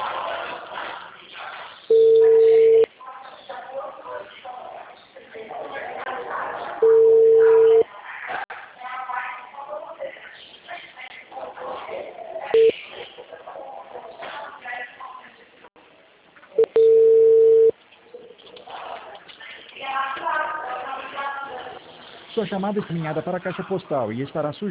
Sua chamada é encaminhada para a caixa postal e estará sujeita